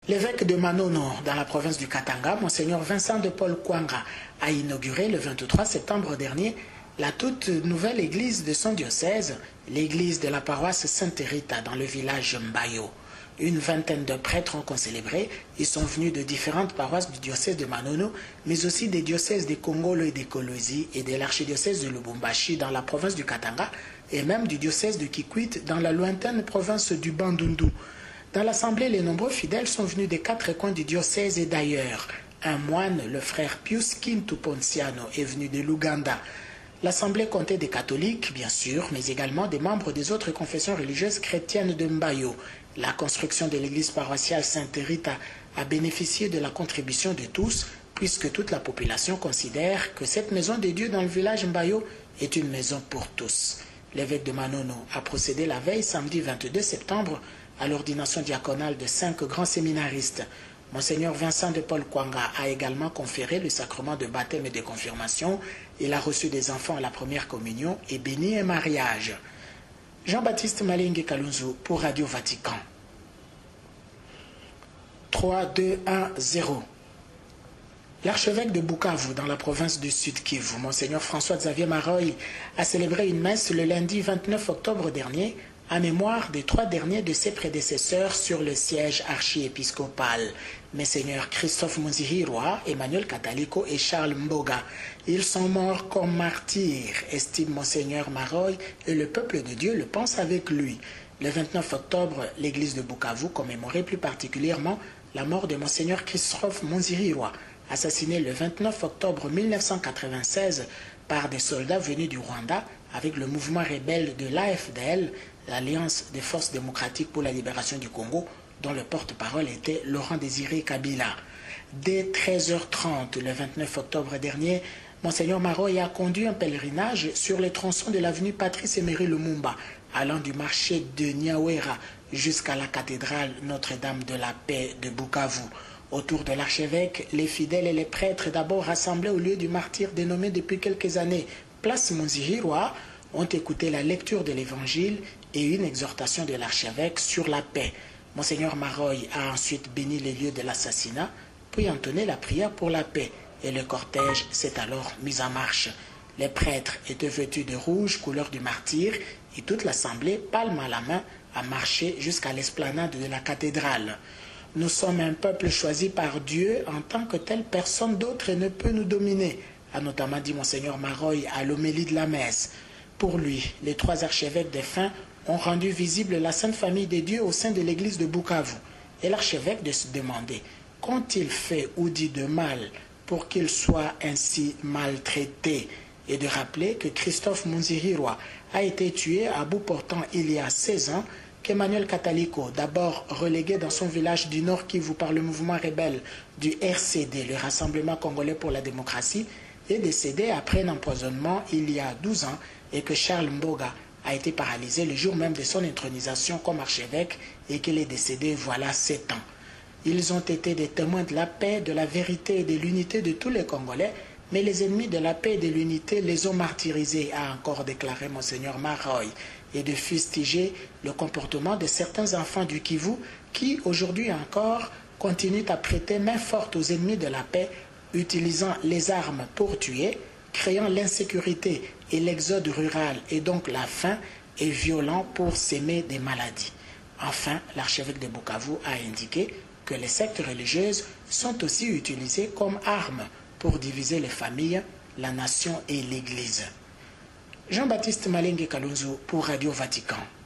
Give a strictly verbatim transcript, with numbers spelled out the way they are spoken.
L'évêque de Manono, dans la province du Katanga, Monseigneur Vincent de Paul Kwanga, a inauguré le vingt-trois septembre dernier la toute nouvelle église de son diocèse, l'église de la paroisse Sainte-Rita dans le village Mbayo. Une vingtaine de prêtres ont concélébré. Ils sont venus de différentes paroisses du diocèse de Manono, mais aussi des diocèses de Kongolo et de Kolwezi et de l'archidiocèse de Lubumbashi dans la province du Katanga et même du diocèse de Kikwit dans la lointaine province du Bandundu. Dans l'assemblée, les nombreux fidèles sont venus des quatre coins du diocèse et d'ailleurs. Un moine, le frère Pius Kintu Ponciano, est venu de l'Ouganda. L'assemblée comptait des catholiques, bien sûr, mais également des membres des autres confessions religieuses chrétiennes de Mbayo. La construction de l'église paroissiale Sainte-Rita a bénéficié de la contribution de tous, puisque toute la population considère que cette maison de Dieu dans le village Mbayo est une maison pour tous. L'évêque de Manono a procédé la veille, samedi vingt-deux septembre, à l'ordination diaconale de cinq grands séminaristes. Monseigneur Vincent de Paul Kwanga a également conféré le sacrement de baptême et de confirmation. Il a reçu des enfants à la première communion et béni un mariage. Jean-Baptiste Malingue Kalunzu pour Radio Vatican. trois, deux, un, zéro. L'archevêque de Bukavu, dans la province du Sud Kivu, Monseigneur François-Xavier Maroy, a célébré une messe le lundi vingt-neuf octobre dernier à mémoire des trois derniers de ses prédécesseurs sur le siège archiépiscopal, Messeigneur Christophe Munzihirwa, Emmanuel Kataliko et Charles Mboga. Ils sont morts comme martyrs, estime Monseigneur Maroy, et le peuple de Dieu le pense avec lui. Le vingt-neuf octobre, l'église de Bukavu commémorait plus particulièrement la mort de Monseigneur Christophe Munzihirwa, assassiné le vingt-neuf octobre mille neuf cent quatre-vingt-seize par des soldats venus du Rwanda avec le mouvement rebelle de l'A F D L, l'Alliance des forces démocratiques pour la libération du Congo, dont le porte-parole était Laurent Désiré Kabila. Dès treize heures trente, le vingt-neuf octobre dernier, Monseigneur Maroy a conduit un pèlerinage sur les tronçons de l'avenue Patrice Emery Lumumba, allant du marché de Nyawera jusqu'à la cathédrale Notre-Dame de la Paix de Bukavu. Autour de l'archevêque, les fidèles et les prêtres d'abord rassemblés au lieu du martyr dénommé depuis quelques années Place Munzihirwa ont écouté la lecture de l'évangile et une exhortation de l'archevêque sur la paix. Monseigneur Maroy a ensuite béni les lieux de l'assassinat, puis entonné la prière pour la paix, et le cortège s'est alors mis en marche. Les prêtres étaient vêtus de rouge, couleur du martyr, et toute l'assemblée, palme à la main, a marché jusqu'à l'esplanade de la cathédrale. Nous sommes un peuple choisi par Dieu, en tant que telle personne d'autre ne peut nous dominer, a notamment dit Monseigneur Maroy à l'homélie de la messe. Pour lui, les trois archevêques défunts ont rendu visible la Sainte Famille des Dieux au sein de l'église de Bukavu. Et l'archevêque de se demander qu'ont-ils fait ou dit de mal pour qu'ils soient ainsi maltraités, et de rappeler que Christophe Munzihirwa a été tué à bout portant il y a seize ans, qu'Emmanuel Kataliko, d'abord relégué dans son village du Nord Kivu par le mouvement rebelle du R C D, le Rassemblement Congolais pour la démocratie, est décédé après un empoisonnement il y a douze ans, et que Charles Mboga a été paralysé le jour même de son intronisation comme archevêque et qu'il est décédé voilà sept ans. Ils ont été des témoins de la paix, de la vérité et de l'unité de tous les Congolais, mais les ennemis de la paix et de l'unité les ont martyrisés, a encore déclaré Monseigneur Maroy, et de fustiger le comportement de certains enfants du Kivu qui, aujourd'hui encore, continuent à prêter main forte aux ennemis de la paix, utilisant les armes pour tuer, créant l'insécurité et l'exode rural et donc la faim, et violent pour s'aimer des maladies. Enfin, l'archevêque de Bukavu a indiqué que les sectes religieuses sont aussi utilisées comme armes pour diviser les familles, la nation et l'Église. Jean-Baptiste Malingue Kalunzu pour Radio Vatican.